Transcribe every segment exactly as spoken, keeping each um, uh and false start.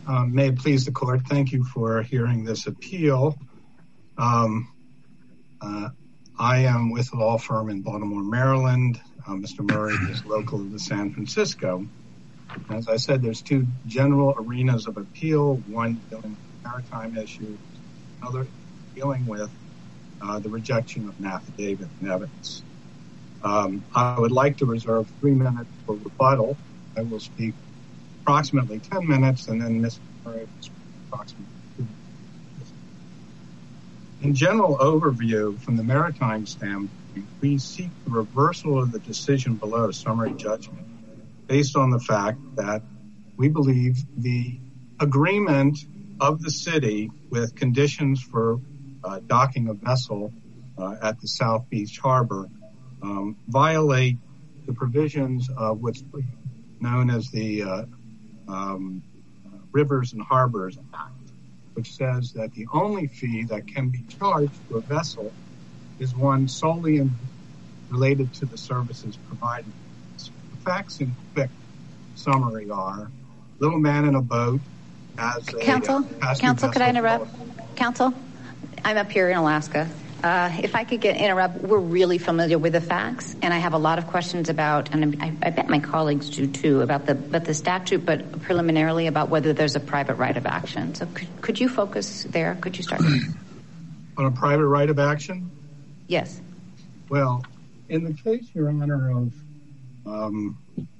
Um, may it please the court, thank you for hearing this appeal. Um, uh, I am with a law firm in Baltimore, Maryland. Uh, Mister Murray is local to San Francisco. As I said, there's two general arenas of appeal, one dealing with maritime issues, another dealing with uh, the rejection of an affidavit and evidence. Um, I would like to reserve three minutes for rebuttal. I will speak approximately ten minutes, and then Mister Murray will speak approximately two minutes. In general overview, from the maritime standpoint, we seek the reversal of the decision below summary judgment based on the fact that we believe the agreement of the city with conditions for uh, docking a vessel uh, at the South Beach Harbor um, violate the provisions of what's known as the uh, um, Rivers and Harbors Act, which says that the only fee that can be charged to a vessel is one solely in, related to the services provided. The facts in quick summary are: little man in a boat has a Counsel, uh, Counsel, could I interrupt? Counsel, I'm up here in Alaska. Uh, if I could get interrupt, we're really familiar with the facts, and I have a lot of questions about, and I, I bet my colleagues do too, about the about the statute, but preliminarily about whether there's a private right of action. So could, could you focus there? Could you start? On a private right of action? Yes. Well, in the case, Your Honor, of um,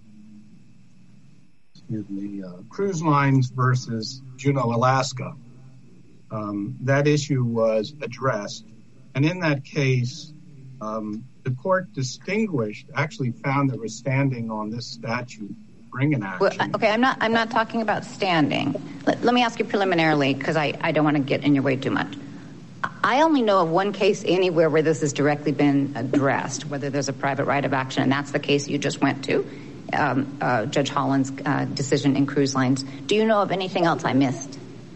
excuse me, uh, cruise lines versus Juneau, Alaska, um, that issue was addressed. And in that case, um, the court distinguished, actually found that we're standing on this statute, bring an action. Well, okay, I'm not. I'm not talking about standing. Let, let me ask you preliminarily, because I, I don't want to get in your way too much. I only know of one case anywhere where this has directly been addressed, whether there's a private right of action, and that's the case you just went to, um, uh, Judge Holland's uh, decision in cruise lines. Do you know of anything else I missed?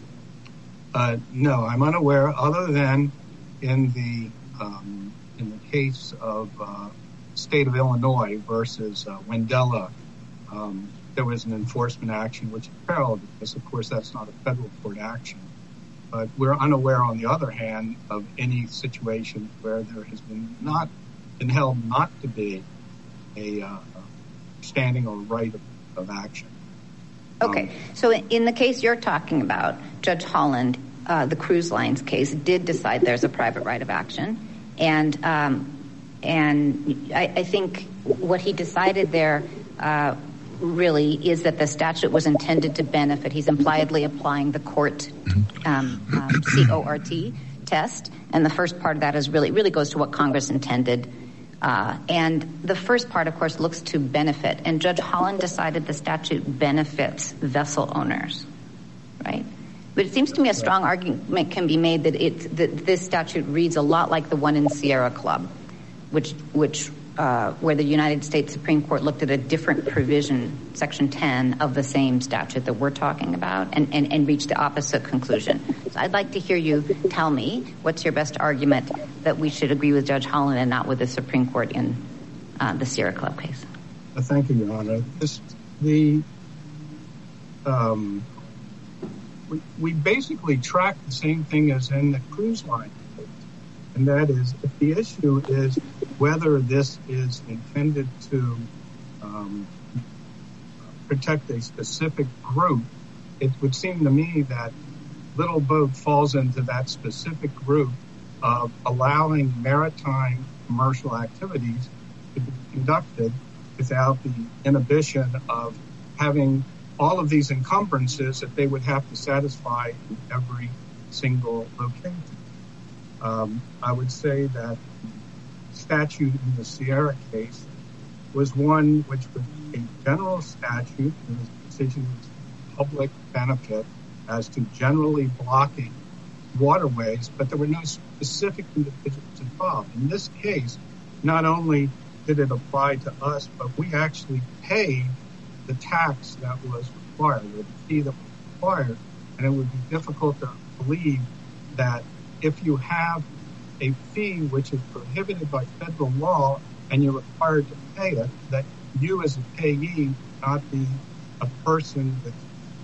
Uh, no, I'm unaware, other than in the um, in the case of uh, state of Illinois versus uh, Wendella, um, there was an enforcement action which failed because, of course, that's not a federal court action. But we're unaware, on the other hand, of any situation where there has been not been held not to be a uh, standing or right of, of action. Okay, um, so in the case you're talking about, Judge Holland, Uh, the cruise lines case, did decide there's a private right of action. And um, and I, I think what he decided there uh, really is that the statute was intended to benefit. He's impliedly applying the court um, um, C O R T test. And the first part of that is really, really goes to what Congress intended. Uh, and the first part, of course, looks to benefit. And Judge Holland decided the statute benefits vessel owners, right? But it seems to me a strong argument can be made that it that this statute reads a lot like the one in Sierra Club, which which uh, where the United States Supreme Court looked at a different provision, Section ten of the same statute that we're talking about, and, and, and reached the opposite conclusion. So I'd like to hear you tell me what's your best argument that we should agree with Judge Holland and not with the Supreme Court in uh, the Sierra Club case. Uh, thank you, Your Honor. This, the um. We, we basically track the same thing as in the cruise line case, and that is, if the issue is whether this is intended to um, protect a specific group, it would seem to me that Little Boat falls into that specific group of allowing maritime commercial activities to be conducted without the inhibition of having all of these encumbrances that they would have to satisfy in every single location. Um, I would say that the statute in the Sierra case was one which was a general statute. It was a decision of public benefit as to generally blocking waterways, but there were no specific individuals involved. In this case, not only did it apply to us, but we actually paid the tax that was required, or the fee that was required, and it would be difficult to believe that if you have a fee which is prohibited by federal law and you're required to pay it, that you as a payee not be a person that's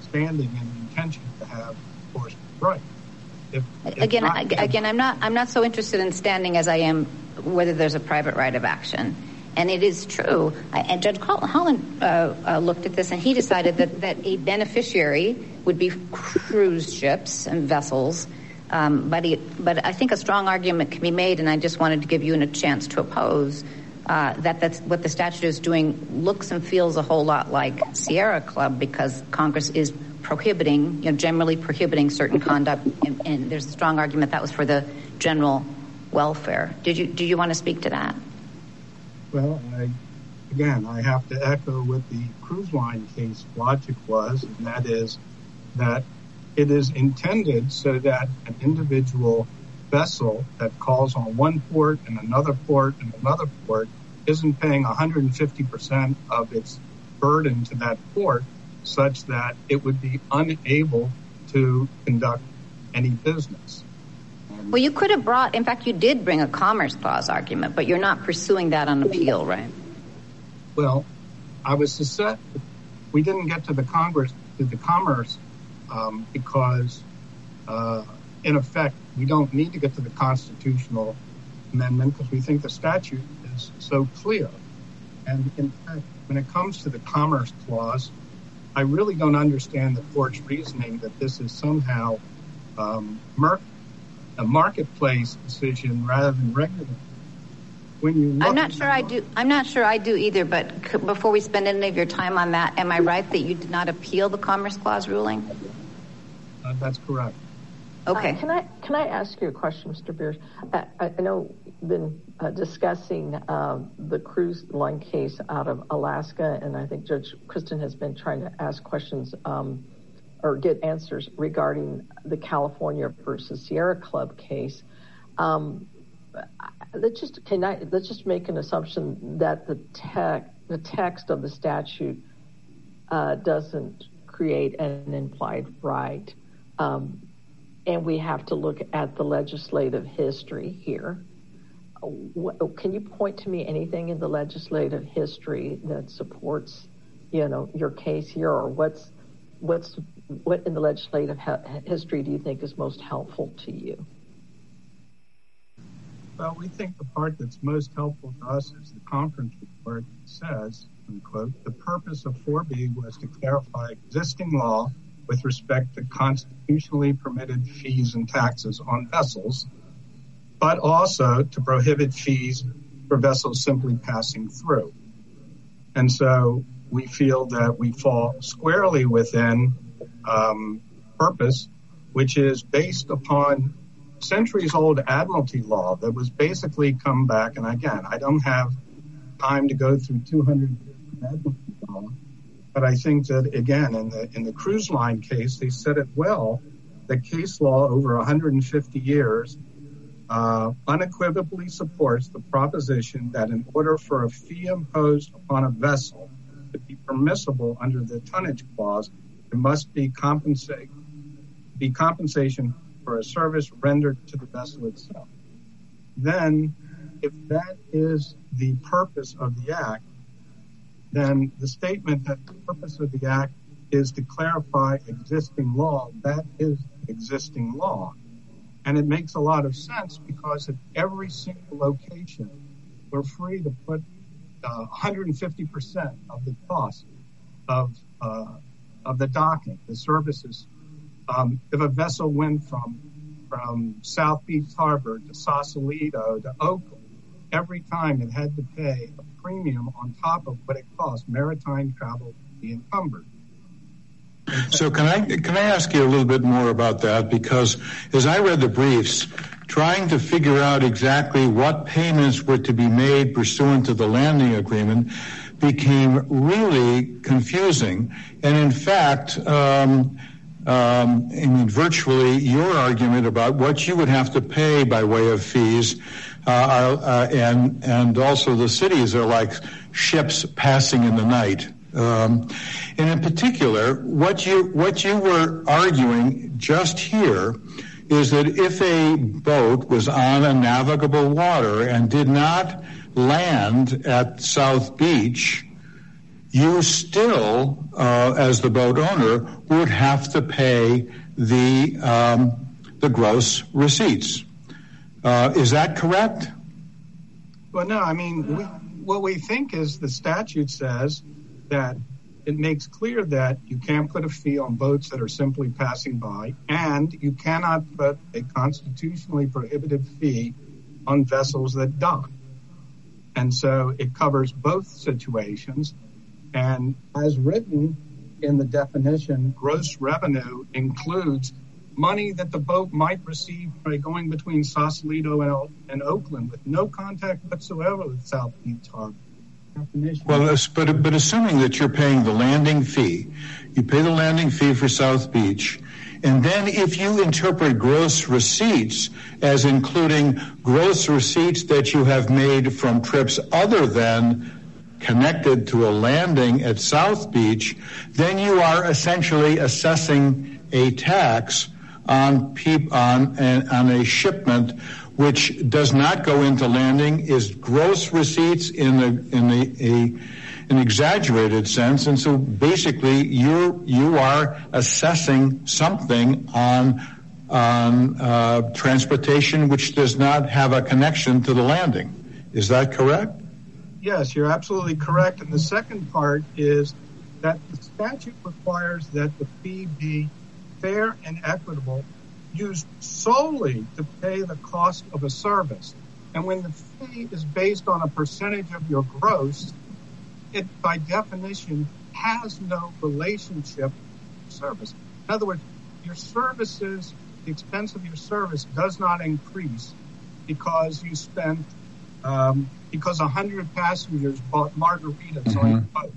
standing and the intention to have enforcement right. If, if again, not, I, again, I'm not. I'm not so interested in standing as I am whether there's a private right of action. And it is true. I, and Judge Holland uh, uh, looked at this, and he decided that that a beneficiary would be cruise ships and vessels. Um, but he, but I think a strong argument can be made, and I just wanted to give you a chance to oppose uh, that. That's what the statute is doing. Looks and feels a whole lot like Sierra Club because Congress is prohibiting, you know, generally prohibiting certain conduct, and, and there's a strong argument that was for the general welfare. Did you do you want to speak to that? Well, I, again, I have to echo what the cruise line case logic was, and that is that it is intended so that an individual vessel that calls on one port and another port and another port isn't paying one hundred fifty percent of its burden to that port, such that it would be unable to conduct any business. Well, you could have brought, in fact, you did bring a Commerce Clause argument, but you're not pursuing that on appeal, right? Well, I was to set, we didn't get to the Congress, to the Commerce, um, because, uh, in effect, we don't need to get to the constitutional amendment because we think the statute is so clear. And in fact, when it comes to the Commerce Clause, I really don't understand the court's reasoning that this is somehow um, mer- a marketplace decision rather than regular. When you I'm not sure I do. I'm not sure I do either. But c- before we spend any of your time on that, am I right that you did not appeal the Commerce Clause ruling? Uh, that's correct. Okay. Uh, can I can I ask you a question, Mister Beers? I, I know we've been uh, discussing uh, the cruise line case out of Alaska, and I think Judge Kristen has been trying to ask questions um, or get answers regarding the California versus Sierra Club case. Um, let's just can I let's just make an assumption that the tech the text of the statute uh, doesn't create an implied right. Um, And we have to look at the legislative history here. What, can you point to me anything in the legislative history that supports, you know, your case here, or what's what's what in the legislative he- history do you think is most helpful to you? Well, we think the part that's most helpful to us is the conference report that says, unquote, the purpose of four B was to clarify existing law with respect to constitutionally permitted fees and taxes on vessels, but also to prohibit fees for vessels simply passing through. And so we feel that we fall squarely within um, purpose, which is based upon centuries-old admiralty law that was basically come back. And again, I don't have time to go through two hundred admiralty law, but I think that, again, in the in the cruise line case, they said it well, that case law over one hundred fifty years uh, unequivocally supports the proposition that in order for a fee imposed upon a vessel to be permissible under the tonnage clause, there must be, compensa- be compensation for a service rendered to the vessel itself. Then, if that is the purpose of the act, then the statement that the purpose of the act is to clarify existing law, that is existing law. And it makes a lot of sense because at every single location, we're free to put uh, one hundred fifty percent of the cost of uh, of the docking, the services. Um, if a vessel went from from South Beach Harbor to Sausalito to Oakland, every time it had to pay a premium on top of what it cost maritime travel to be encumbered. So can I can I ask you a little bit more about that? Because as I read the briefs, trying to figure out exactly what payments were to be made pursuant to the landing agreement became really confusing. And in fact, um, um, I mean, virtually your argument about what you would have to pay by way of fees uh, are, uh, and and also the cities are like ships passing in the night. Um, and in particular, what you what you were arguing just here is that if a boat was on a navigable water and did not land at South Beach, you still, uh, as the boat owner, would have to pay the um, the gross receipts. Uh, is that correct? Well, no, I mean, we, what we think is the statute says that it makes clear that you can't put a fee on boats that are simply passing by, and you cannot put a constitutionally prohibited fee on vessels that dock. And so it covers both situations. And as written in the definition, gross revenue includes money that the boat might receive by going between Sausalito and, and Oakland with no contact whatsoever with South Beach Harbor. Well, but, but assuming that you're paying the landing fee, you pay the landing fee for South Beach, and then if you interpret gross receipts as including gross receipts that you have made from trips other than connected to a landing at South Beach, then you are essentially assessing a tax on peop- on, on a shipment which does not go into landing, is gross receipts in the in the a, an exaggerated sense, and so basically you you are assessing something on on uh, transportation which does not have a connection to the landing. Is that correct? Yes, you're absolutely correct. And the second part is that the statute requires that the fee be fair and equitable, used solely to pay the cost of a service. And when the fee is based on a percentage of your gross, it by definition has no relationship to service. In other words, your services, the expense of your service does not increase because you spent, um, because a hundred passengers bought margaritas mm-hmm. on your boat.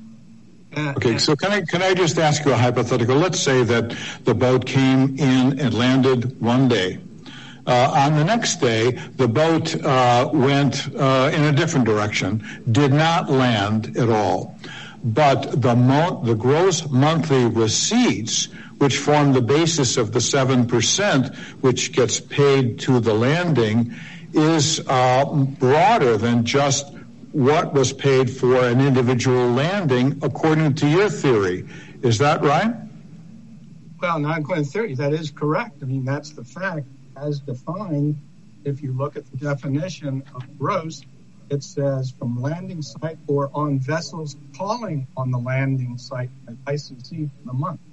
Uh, okay, so can I can I just ask you a hypothetical? Let's say that the boat came in and landed one day. Uh, on the next day, the boat uh, went uh, in a different direction, did not land at all. But the mo- the gross monthly receipts, which form the basis of the seven percent, which gets paid to the landing, is uh, broader than just what was paid for an individual landing, according to your theory. Is that right? Well, not according to theory. That is correct. I mean, that's the fact. As defined, if you look at the definition of gross, it says from landing site or on vessels calling on the landing site by licensee for the month.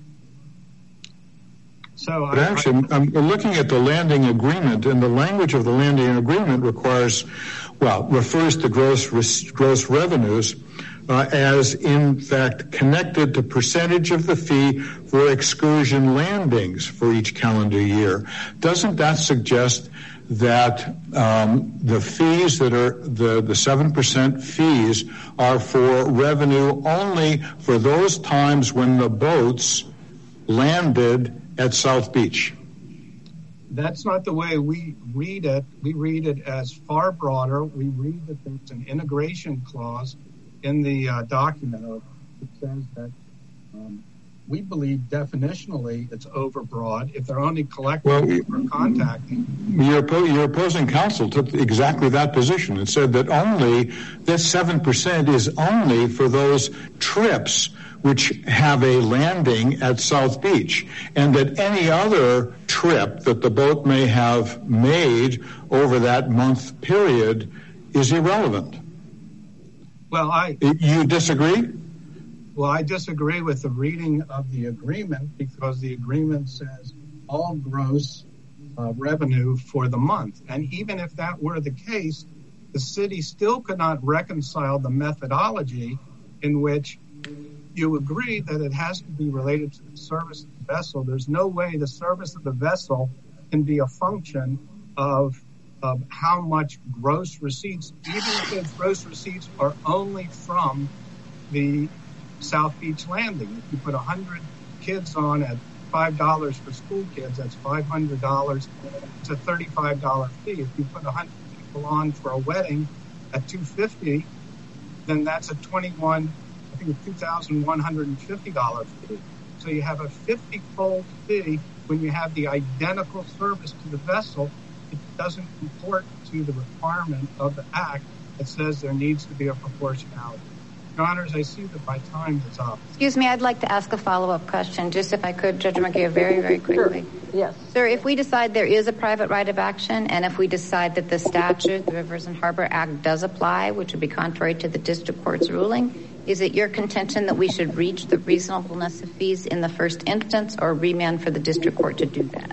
So but I, actually, I, I'm looking at the landing agreement, and the language of the landing agreement requires, well, refers to gross res, gross revenues uh, as, in fact, connected to percentage of the fee for excursion landings for each calendar year. Doesn't that suggest that um, the fees that are the the seven percent fees are for revenue only for those times when the boats landed at South Beach? That's not the way we read it. We read it as far broader. We read that there's an integration clause in the uh, document that says that um, we believe definitionally it's overbroad if they're only collecting well, or contacting. Your, your opposing counsel took exactly that position and said that only that seven percent is only for those trips which have a landing at South Beach, and that any other trip that the boat may have made over that month period is irrelevant. Well, I... You disagree? Well, I disagree with the reading of the agreement because the agreement says all gross uh, revenue for the month. And even if that were the case, the city still could not reconcile the methodology in which you agree that it has to be related to the service of the vessel. There's no way the service of the vessel can be a function of, of how much gross receipts, even if those gross receipts are only from the South Beach landing. If you put one hundred kids on at five dollars for school kids, that's five hundred dollars. It's a thirty-five dollars fee. If you put one hundred people on for a wedding at two hundred fifty dollars, then that's a twenty-one, I think it's two thousand one hundred fifty dollars fee. So you have a fifty-fold fee when you have the identical service to the vessel. It doesn't comport to the requirement of the act that says there needs to be a proportionality. Your Honors, I see that my time is up. Excuse me, I'd like to ask a follow-up question, just if I could, Judge Murguia, very, very quickly. Sure. Yes. Sir, if we decide there is a private right of action, and if we decide that the statute, the Rivers and Harbor Act, does apply, which would be contrary to the district court's ruling, is it your contention that we should reach the reasonableness of fees in the first instance, or remand for the district court to do that?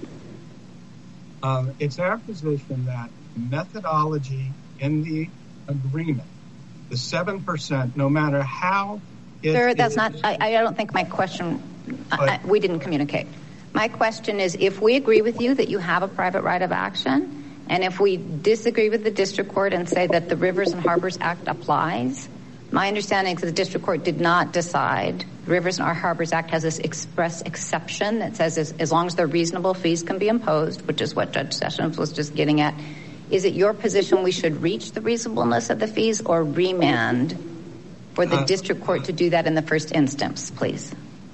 Um, it's our position that methodology in the agreement, the seven percent, no matter how it Sir, that's is, not, I, I don't think my question, but, I, we didn't communicate. My question is, if we agree with you that you have a private right of action, and if we disagree with the district court and say that the Rivers and Harbors Act applies, my understanding is that the district court did not decide. The Rivers and Harbors Act has this express exception that says as, as long as they're reasonable, fees can be imposed, which is what Judge Sessions was just getting at. Is it your position we should reach the reasonableness of the fees or remand for the uh, district court to do that in the first instance, please?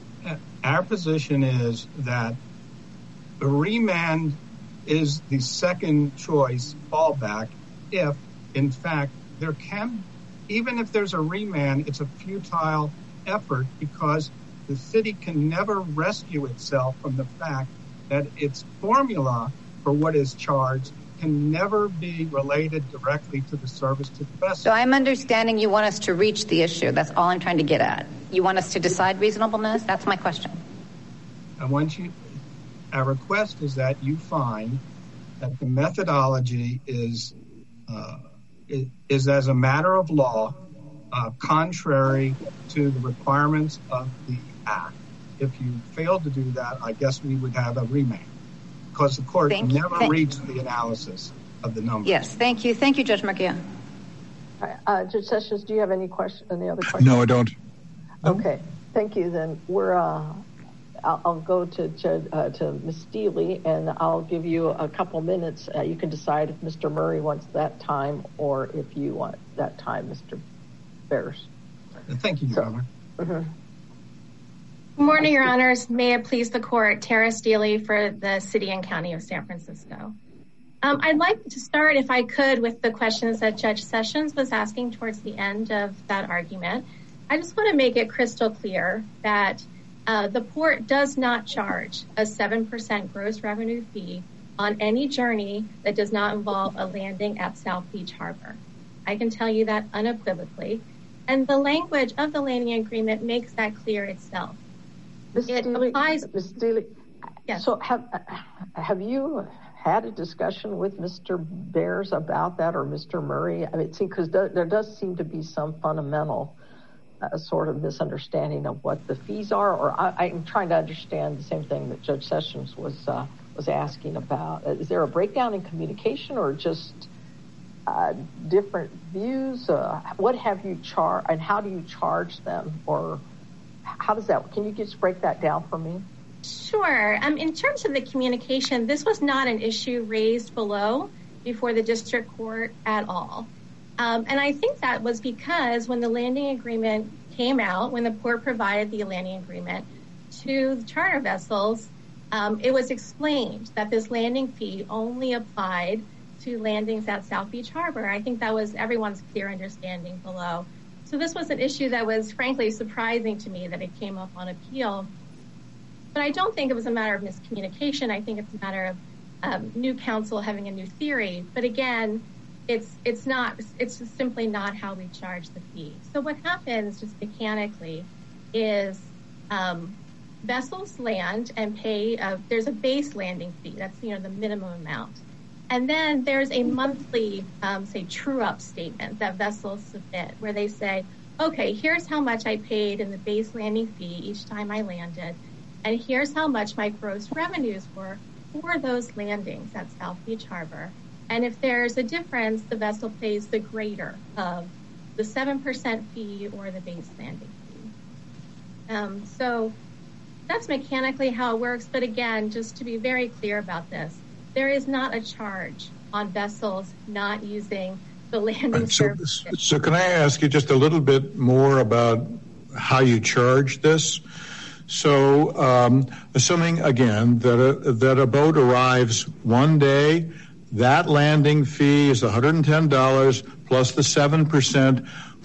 Our position is that the remand is the second choice fallback if, in fact, there can, even if there's a remand, it's a futile effort because the city can never rescue itself from the fact that its formula for what is charged can never be related directly to the service to the vessel. So I'm understanding you want us to reach the issue. That's all I'm trying to get at. You want us to decide reasonableness? That's my question. I want you, our request is that you find that the methodology is, uh, is, is as a matter of law, uh, contrary to the requirements of the Act. If you fail to do that, I guess we would have a remand. Because the court thank never thank reached the analysis of the numbers. Yes, thank you. Thank you, Judge Murguia. Uh, Judge Sessions, do you have any question? Any other questions? No, I don't. Okay, thank you. Then we're. Uh, I'll, I'll go to Judge, uh, to Miz Steele, and I'll give you a couple minutes. Uh, you can decide if Mister Murray wants that time or if you want that time, Mister Bears. Thank you, Your Honor. Mm-hmm. Good morning, Your Honors. May it please the court, Tara Steele for the City and County of San Francisco. Um, I'd like to start, if I could, with the questions that Judge Sessions was asking towards the end of that argument. I just want to make it crystal clear that uh, the port does not charge a seven percent gross revenue fee on any journey that does not involve a landing at South Beach Harbor. I can tell you that unequivocally. And the language of the landing agreement makes that clear itself. Miz It Steele, applies. Miz Steele, yes. So have have you had a discussion with Mister Bears about that, or Mister Murray? I mean, see, because there does seem to be some fundamental uh, sort of misunderstanding of what the fees are, or I, I'm trying to understand the same thing that Judge Sessions was uh, was asking about. Is there a breakdown in communication, or just uh, different views? Uh, what have you charged, and how do you charge them, or how does that, can you just break that down for me? Sure. Um, in terms of the communication, this was not an issue raised below before the district court at all. Um, and I think that was because when the landing agreement came out, when the port provided the landing agreement to the charter vessels, um, it was explained that this landing fee only applied to landings at South Beach Harbor. I think that was everyone's clear understanding below. So this was an issue that was frankly surprising to me that it came up on appeal. But I don't think it was a matter of miscommunication. I think it's a matter of um, new counsel having a new theory. But again, it's it's not, it's just simply not how we charge the fee. So what happens just mechanically is um, vessels land and pay, uh, there's a base landing fee. That's, you know, the minimum amount. And then there's a monthly, um, say, true-up statement that vessels submit where they say, okay, here's how much I paid in the base landing fee each time I landed, and here's how much my gross revenues were for those landings at South Beach Harbor. And if there's a difference, the vessel pays the greater of the seven percent fee or the base landing fee. Um, so that's mechanically how it works. But again, just to be very clear about this, there is not a charge on vessels not using the landing so, service. So can I ask you just a little bit more about how you charge this? So um, assuming, again, that a, that a boat arrives one day, that landing fee is one hundred ten dollars plus the seven percent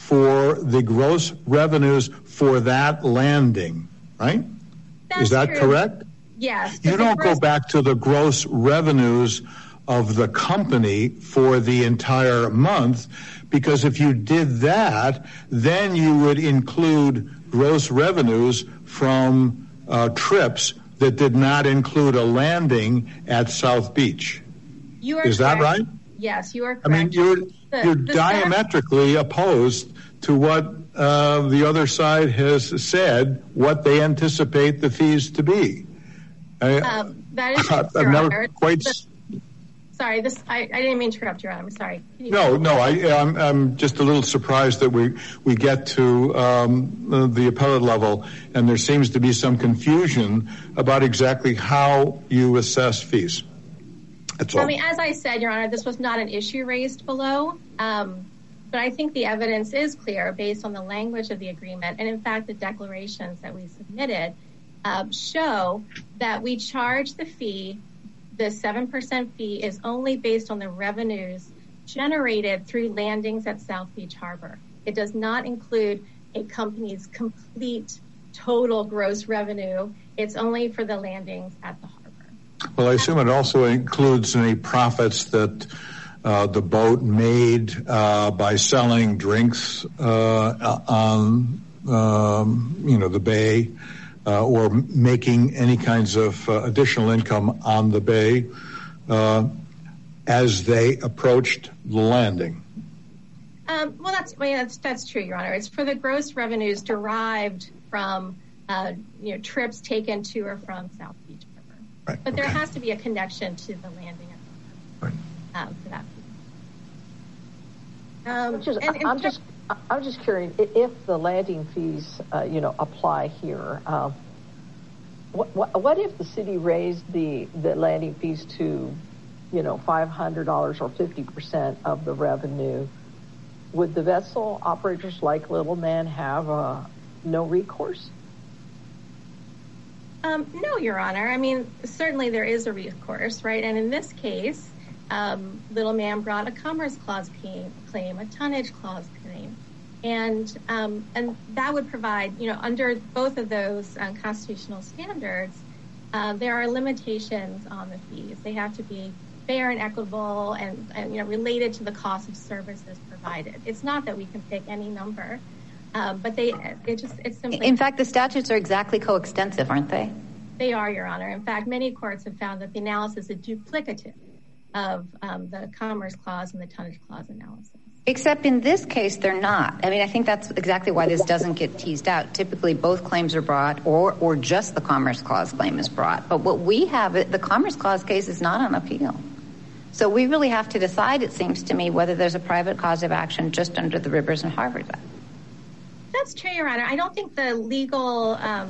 for the gross revenues for that landing, right? That's Is that true. correct? Yes. You don't gross- go back to the gross revenues of the company for the entire month, because if you did that, then you would include gross revenues from uh, trips that did not include a landing at South Beach. You are Is that correct. right? Yes, you are correct. I mean, you're The- you're the diametrically stat- opposed to what uh, the other side has said, what they anticipate the fees to be. I, um, that is I've Your never Honor. quite. The, sorry, this I, I didn't mean to interrupt, Your Honor. I'm sorry. No, no, I, I'm, I'm just a little surprised that we we get to um, the appellate level, and there seems to be some confusion about exactly how you assess fees. That's all. I mean, as I said, Your Honor, this was not an issue raised below, um, but I think the evidence is clear based on the language of the agreement, and in fact, the declarations that we submitted uh, show that we charge the fee. The seven percent fee is only based on the revenues generated through landings at South Beach Harbor. It does not include a company's complete total gross revenue. It's only for the landings at the harbor. Well, I assume it also includes any profits that uh, the boat made uh, by selling drinks uh, on, um, you know, the bay. Uh, or making any kinds of uh, additional income on the bay uh, as they approached the landing. Um, well, that's, I mean, that's that's true, Your Honor. It's for the gross revenues derived from uh, you know trips taken to or from South Beach Harbor. Right. But there Okay. has to be a connection to the landing at the harbor um, for that fee. Um, Just, and, and I'm just, I'm just curious if the landing fees, uh, you know, apply here. Um, what, what, what if the city raised the, the landing fees to, you know, five hundred dollars or fifty percent of the revenue? Would the vessel operators like Little Man have uh, no recourse? Um, no, Your Honor. I mean, certainly there is a recourse, right? And in this case, um, Little Man brought a Commerce Clause claim, a tonnage clause claim. And um, and that would provide, you know, under both of those um, constitutional standards, uh, there are limitations on the fees. They have to be fair and equitable and, and, you know, related to the cost of services provided. It's not that we can pick any number, um, but they, it just, it's simply. In fact, the statutes are exactly coextensive, aren't they? They are, Your Honor. In fact, many courts have found that the analysis is duplicative of um, the Commerce Clause and the Tonnage Clause analysis. Except in this case, they're not. I mean, I think that's exactly why this doesn't get teased out. Typically, both claims are brought, or or just the Commerce Clause claim is brought. But what we have, the Commerce Clause case is not on appeal. So we really have to decide, it seems to me, whether there's a private cause of action just under the Rivers and Harbors Act. That's true, Your Honor. I don't think the legal, um,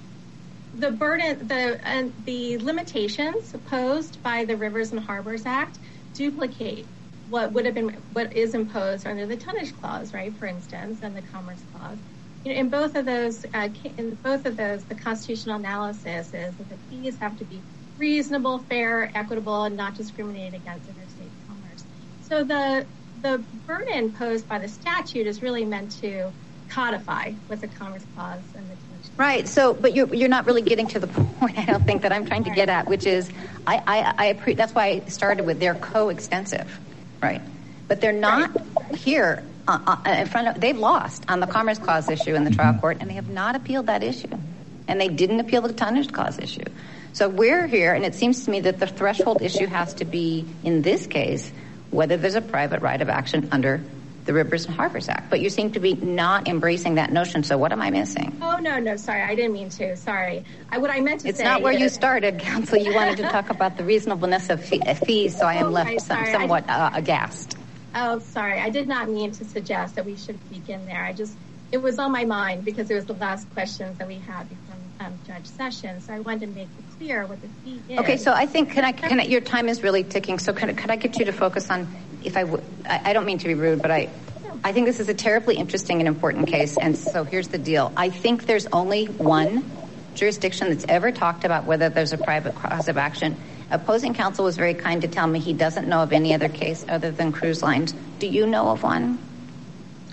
the burden, the uh, the limitations posed by the Rivers and Harbors Act duplicate what would have been, what is imposed under the Tonnage Clause, right? For instance, and the Commerce Clause. You know, in both of those, uh, in both of those, the constitutional analysis is that the fees have to be reasonable, fair, equitable, and not discriminate against interstate commerce. So the the burden posed by the statute is really meant to codify what the Commerce Clause and the Tonnage Clause. Right. So, but you're you're not really getting to the point, I don't think, that I'm trying to get at, which is, I I, I appre- that's why I started with they're coextensive, right? But they're not right. here uh, uh, in front of. They've lost on the Commerce Clause issue in the trial court, and they have not appealed that issue, and they didn't appeal the Tonnage Clause issue. So we're here, and it seems to me that the threshold issue has to be, in this case, whether there's a private right of action under the Rivers and Harbors Act. But you seem to be not embracing that notion, so what am I missing? Oh, no, no, sorry, I didn't mean to. Sorry. I, what I meant to it's say... It's not where is, you started, counsel. You wanted to talk about the reasonableness of fee- fees, so I am oh, left sorry, some, sorry. somewhat uh, aghast. Oh, sorry. I did not mean to suggest that we should begin there. I just... It was on my mind because it was the last questions that we had from um, Judge Sessions. So I wanted to make it clear what the fee is. Okay, so I think, can I, can I, your time is really ticking, so can, could I get you to focus on, if I would, I, I don't mean to be rude, but I, I think this is a terribly interesting and important case, and so here's the deal. I think there's only one jurisdiction that's ever talked about whether there's a private cause of action. Opposing counsel was very kind to tell me he doesn't know of any other case other than cruise lines. Do you know of one?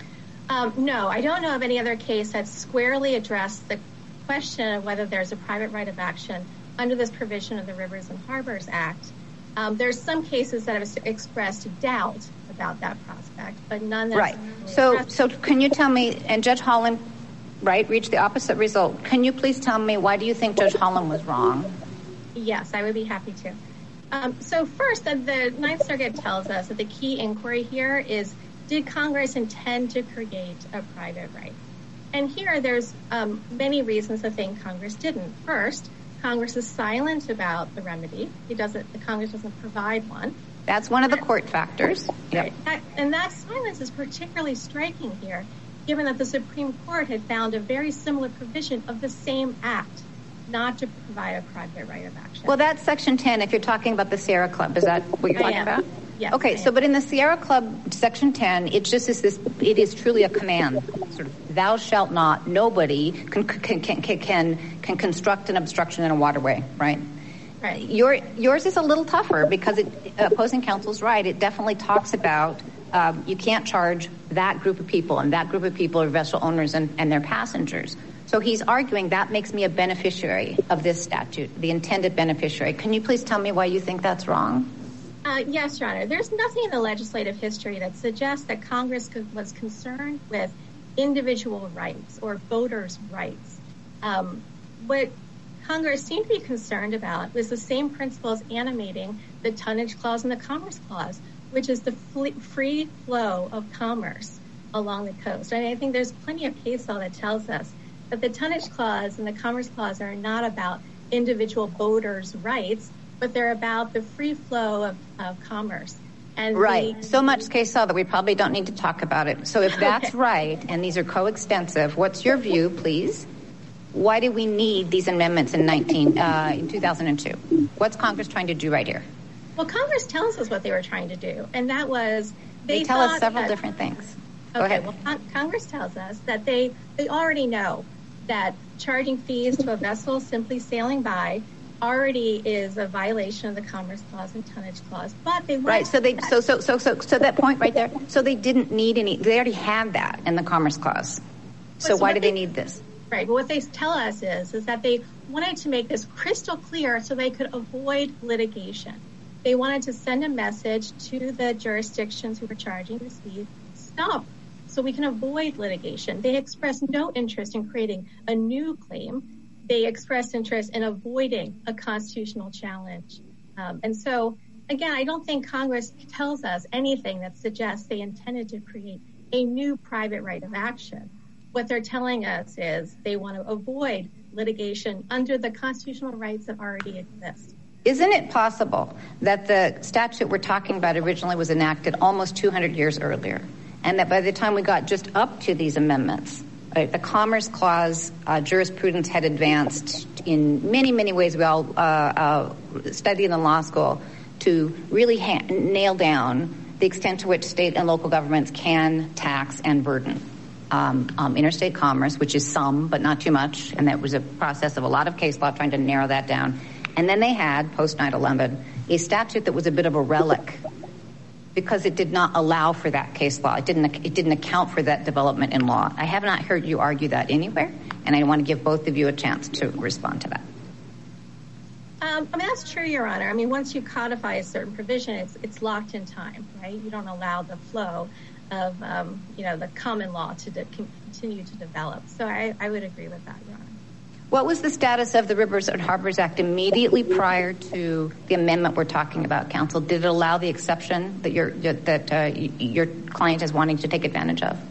Um, no, I don't know of any other case that squarely addressed the question of whether there's a private right of action under this provision of the Rivers and Harbors Act. Um, there's some cases that have expressed doubt about that prospect, but none that right. So, so can you tell me? And Judge Holland, right, reached the opposite result. Can you please tell me why do you think Judge Holland was wrong? Yes, I would be happy to. Um, so first, uh, the Ninth Circuit tells us that the key inquiry here is: did Congress intend to create a private right? And here, there's um, many reasons to think Congress didn't. First, Congress is silent about the remedy. It doesn't. The Congress doesn't provide one. That's one of the court factors. Yep. That, and that silence is particularly striking here, given that the Supreme Court had found a very similar provision of the same act not to provide a private right of action. Well, that's Section ten. If you're talking about the Sierra Club, is that what you're I talking am. about? Yes. Okay. So, but in the Sierra Club, Section ten, it just is this. It is truly a command. Sort of, thou shalt not. Nobody can can can can, can construct an obstruction in a waterway. Right. Right. Your, yours is a little tougher because it, opposing counsel's right. It definitely talks about um, you can't charge that group of people, and that group of people are vessel owners and, and their passengers. So he's arguing that makes me a beneficiary of this statute, the intended beneficiary. Can you please tell me why you think that's wrong? Uh, yes, Your Honor. There's nothing in the legislative history that suggests that Congress could, was concerned with individual rights or voters' rights. Um, what Congress seemed to be concerned about was the same principles animating the tonnage clause and the commerce clause, which is the free flow of commerce along the coast. And I think there's plenty of case law that tells us that the tonnage clause and the commerce clause are not about individual voters' rights, but they're about the free flow of, of commerce. And right. The, so much case law that we probably don't need to talk about it. So if that's okay. right, and these are coextensive, what's your view, please? Why do we need these amendments in nineteen uh, in two thousand two? What's Congress trying to do right here? Well, Congress tells us what they were trying to do, and that was they, they tell us several that, different things. Go okay, ahead. well, con- Congress tells us that they they already know that charging fees to a vessel simply sailing by already is a violation of the commerce clause and tonnage clause, but they right. So they so so so so so that point right there. So they didn't need any. They already had that in the commerce clause. So, so why do they, they need this? Right. But what they tell us is, is that they wanted to make this crystal clear so they could avoid litigation. They wanted to send a message to the jurisdictions who were charging this fee, stop, so we can avoid litigation. They expressed no interest in creating a new claim. They expressed interest in avoiding a constitutional challenge. Um, and so, again, I don't think Congress tells us anything that suggests they intended to create a new private right of action. What they're telling us is they want to avoid litigation under the constitutional rights that already exist. Isn't it possible that the statute we're talking about originally was enacted almost two hundred years earlier, and that by the time we got just up to these amendments, right, the Commerce Clause uh, jurisprudence had advanced in many, many ways we all uh, uh, studied in the law school to really ha- nail down the extent to which state and local governments can tax and burden Um, um, interstate commerce, which is some, but not too much. And that was a process of a lot of case law trying to narrow that down. And then they had, post nine eleven, a statute that was a bit of a relic because it did not allow for that case law. It didn't, it didn't account for that development in law. I have not heard you argue that anywhere, and I want to give both of you a chance to respond to that. Um, I mean, that's true, Your Honor. I mean, once you codify a certain provision, it's, it's locked in time, right? You don't allow the flow of, um, you know, the common law to de- continue to develop. So I, I would agree with that, Your Honor. What was the status of the Rivers and Harbors Act immediately prior to the amendment we're talking about, counsel? Did it allow the exception that your that uh, your client is wanting to take advantage of?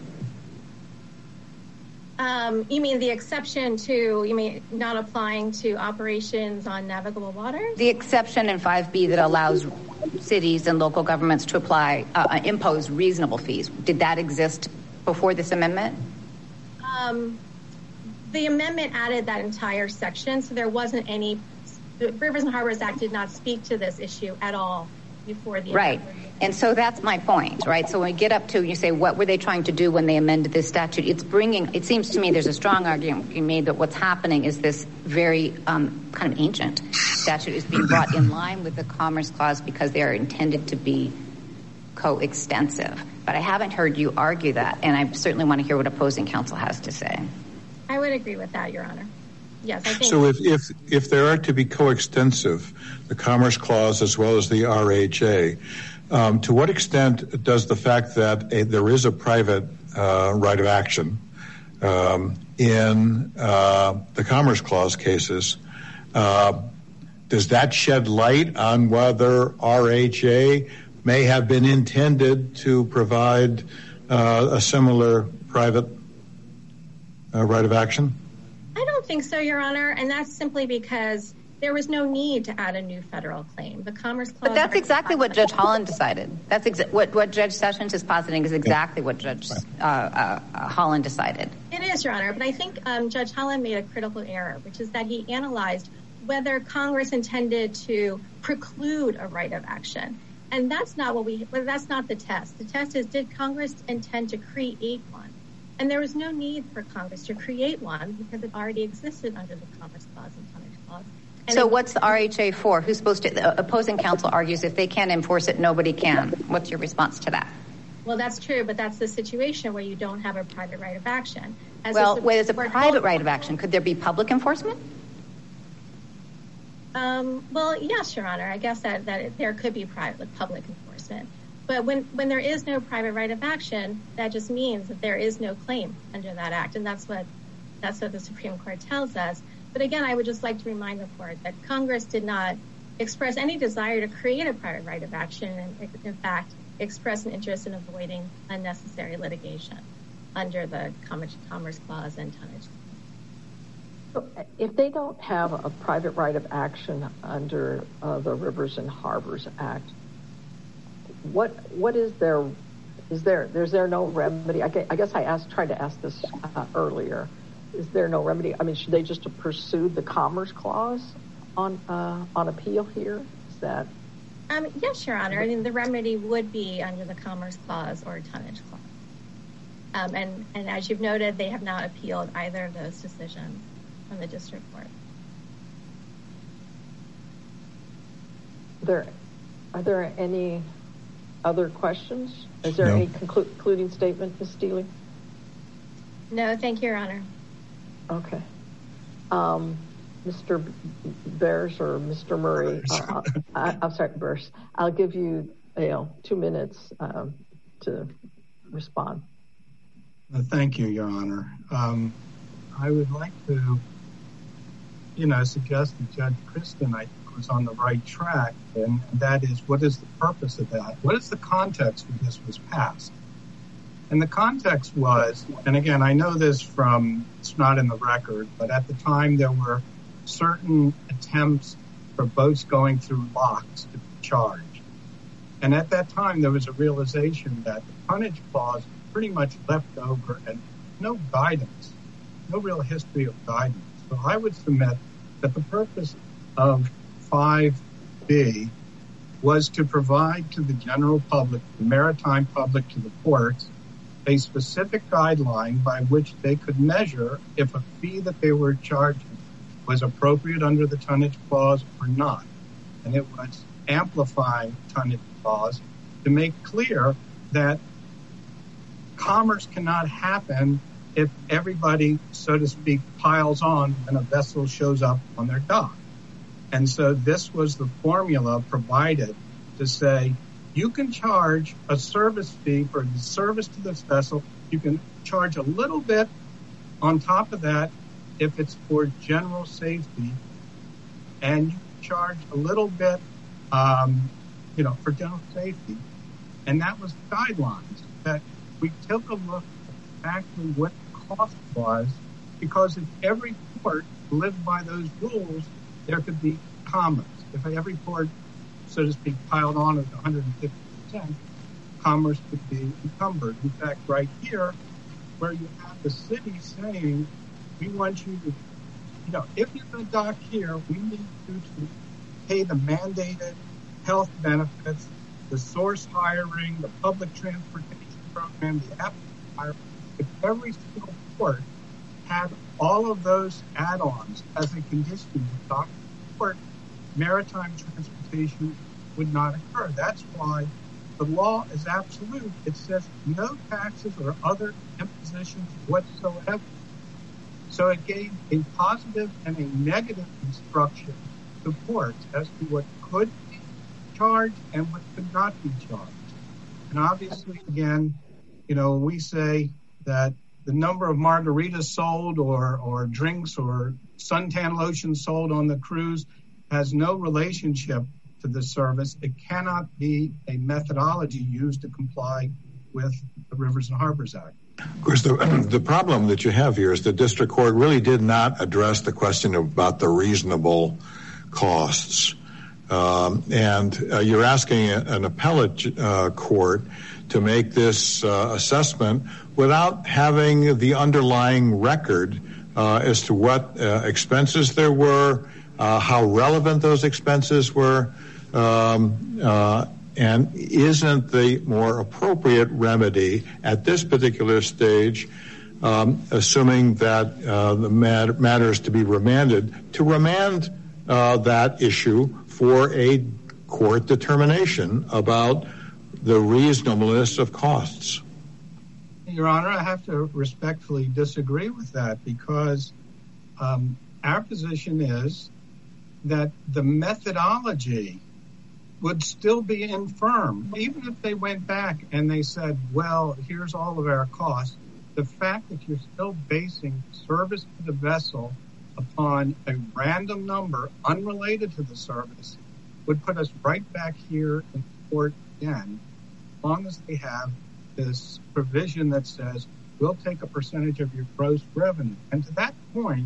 Um, you mean the exception to, you mean not applying to operations on navigable waters? The exception in five B that allows cities and local governments to apply, uh, impose reasonable fees. Did that exist before this amendment? Um, the amendment added that entire section, so there wasn't any, the Rivers and Harbors Act did not speak to this issue at all before the right. amendment. And so that's my point, right? So when we get up to, you say, what were they trying to do when they amended this statute? It's bringing, it seems to me there's a strong argument being made that what's happening is this very um, kind of ancient statute is being brought in line with the Commerce Clause because they are intended to be coextensive. But I haven't heard you argue that, and I certainly want to hear what opposing counsel has to say. I would agree with that, Your Honor. Yes, I think. So if, if, if there are to be coextensive, the Commerce Clause as well as the R H A, um, to what extent does the fact that a, there is a private uh, right of action um, in uh, the Commerce Clause cases, uh, does that shed light on whether R H A may have been intended to provide uh, a similar private uh, right of action? I don't think so, Your Honor, and that's simply because there was no need to add a new federal claim. The Commerce Clause. But that's exactly what Judge Holland decided. That's exa- what, what Judge Sessions is positing is exactly what Judge uh, uh, Holland decided. It is, Your Honor, but I think um, Judge Holland made a critical error, which is that he analyzed whether Congress intended to preclude a right of action. And that's not what we, well, that's not the test. The test is, did Congress intend to create one? And there was no need for Congress to create one because it already existed under the Commerce Clause and Tonnage Clause. And so it, what's the R H A for? Who's supposed to, the opposing counsel argues if they can't enforce it, nobody can. What's your response to that? Well, that's true, but that's the situation where you don't have a private right of action. As well, wait, as a private right of action, could there be public enforcement? Um, well, yes, Your Honor. I guess that, that it, there could be private public enforcement. But when, when there is no private right of action, that just means that there is no claim under that act. And that's what that's what the Supreme Court tells us. But again, I would just like to remind the court that Congress did not express any desire to create a private right of action and, in fact, express an interest in avoiding unnecessary litigation under the Commerce, Commerce Clause and Tonnage Clause. So if they don't have a private right of action under uh, the Rivers and Harbors Act, what what is there? Is there is there no remedy? I guess I, guess I asked tried to ask this uh, earlier. Is there no remedy? I mean, should they just pursue the Commerce Clause on uh, on appeal here? Is that? Um, yes, Your Honor. I mean, the remedy would be under the Commerce Clause or Tonnage Clause. Um, and and as you've noted, they have not appealed either of those decisions from the district court. There, are there any other questions? Is there No. any conclu- concluding statement, Miz Steele? No, thank you, Your Honor. Okay. Um, Mister Bears or Mister Murray, uh, I, I'm sorry, Bears. I'll give you, you know, two minutes um, to respond. Uh, thank you, Your Honor. Um, I would like to, you know, suggest that Judge Kristen, I think, was on the right track, and that is, what is the purpose of that? What is the context when this was passed? And the context was, and again, I know this from, it's not in the record, but at the time there were certain attempts for boats going through locks to be charged. And at that time, there was a realization that the Tonnage Clause pretty much left over and no guidance, no real history of guidance. So I would submit that the purpose of five B was to provide to the general public, the maritime public, to the ports, a specific guideline by which they could measure if a fee that they were charging was appropriate under the Tonnage Clause or not. And it was amplifying Tonnage Clause to make clear that commerce cannot happen if everybody, so to speak, piles on when a vessel shows up on their dock. And so this was the formula provided to say, you can charge a service fee for the service to this vessel. You can charge a little bit on top of that if it's for general safety. And you can charge a little bit, um, you know, for general safety. And that was the guidelines that we took a look at exactly what the cost was, because if every port lived by those rules, there could be commerce. If every port, so to speak, piled on at one hundred fifty percent, commerce could be encumbered. In fact, right here, where you have the city saying, we want you to, you know, if you're going to dock here, we need you to pay the mandated health benefits, the source hiring, the public transportation program, the app hiring. If every single port had all of those add-ons as a condition of docking port, maritime transportation would not occur. That's why the law is absolute. It says no taxes or other impositions whatsoever. So it gave a positive and a negative instruction to courts as to what could be charged and what could not be charged. And obviously, again, you know, we say that the number of margaritas sold or, or drinks or suntan lotion sold on the cruise has no relationship to the service. It cannot be a methodology used to comply with the Rivers and Harbors Act. Of course, the, the problem that you have here is the district court really did not address the question about the reasonable costs. Um, and uh, you're asking an appellate uh, court to make this uh, assessment without having the underlying record uh, as to what uh, expenses there were, uh, how relevant those expenses were, um, uh, and isn't the more appropriate remedy at this particular stage, um, assuming that uh, the mat- matter is to be remanded, to remand uh, that issue for a court determination about the reasonableness of costs? Your Honor, I have to respectfully disagree with that because um, our position is that the methodology would still be infirm. Even if they went back and they said, well, here's all of our costs, the fact that you're still basing service to the vessel upon a random number unrelated to the service would put us right back here in court again, as long as they have this provision that says we'll take a percentage of your gross revenue. And to that point,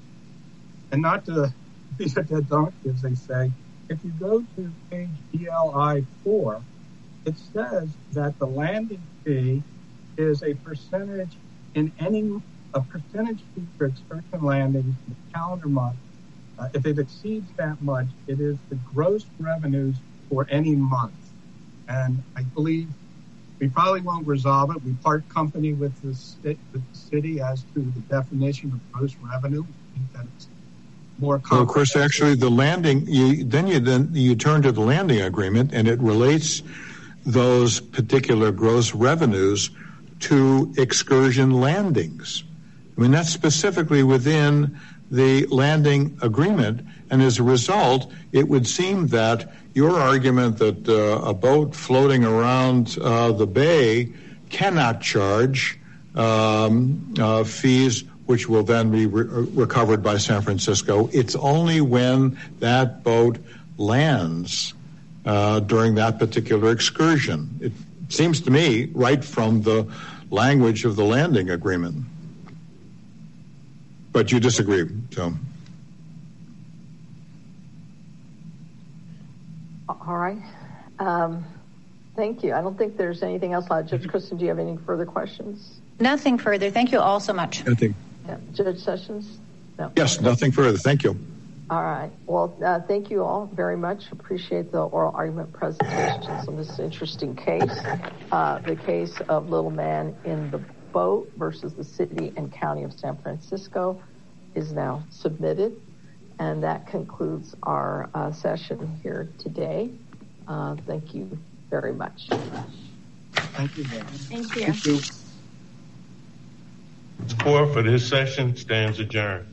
and not to be a dead donkey, as they say, if you go to page E L I four, it says that the landing fee is a percentage in any a percentage fee for excursion landings in the calendar month. Uh, if it exceeds that much, it is the gross revenues for any month. And I believe we probably won't resolve it. We part company with the, st- with the city as to the definition of gross revenue. I think that it's more complicated. Well, of course, actually, the landing, you, then you then you turn to the landing agreement, and it relates those particular gross revenues to excursion landings. I mean, that's specifically within the landing agreement, and as a result, it would seem that your argument that uh, a boat floating around uh, the bay cannot charge um, uh, fees which will then be re- recovered by San Francisco. It's only when that boat lands uh, during that particular excursion. It seems to me right from the language of the landing agreement. But you disagree, so. All right. Um, thank you. I don't think there's anything else. Uh, Judge Kristen, do you have any further questions? Nothing further. Thank you all so much. Nothing. Yeah. Judge Sessions? No. Yes, nothing further. Thank you. All right. Well, uh, thank you all very much. Appreciate the oral argument presentations on this interesting case. Uh, the case of Little Man in the Boat versus the City and County of San Francisco is now submitted. And that concludes our uh, session here today. Uh, thank you very much. Thank you. Thank you. Thank you. The court for this session stands adjourned.